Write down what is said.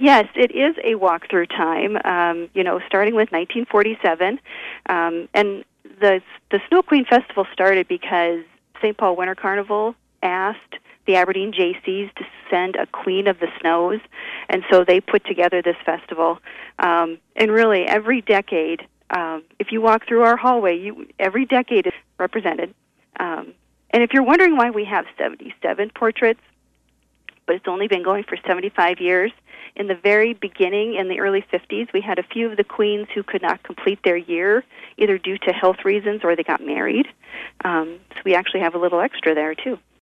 Yes, it is a walk-through time, starting with 1947. And the Snow Queen Festival started because St. Paul Winter Carnival asked the Aberdeen Jaycees to send a Queen of the Snows, and so they put together this festival. And really, every decade, if you walk through our hallway, every decade is represented. And if you're wondering why we have 77 portraits, but it's only been going for 75 years, in the very beginning, in the early 50s, we had a few of the queens who could not complete their year, either due to health reasons or they got married. So we actually have a little extra there, too.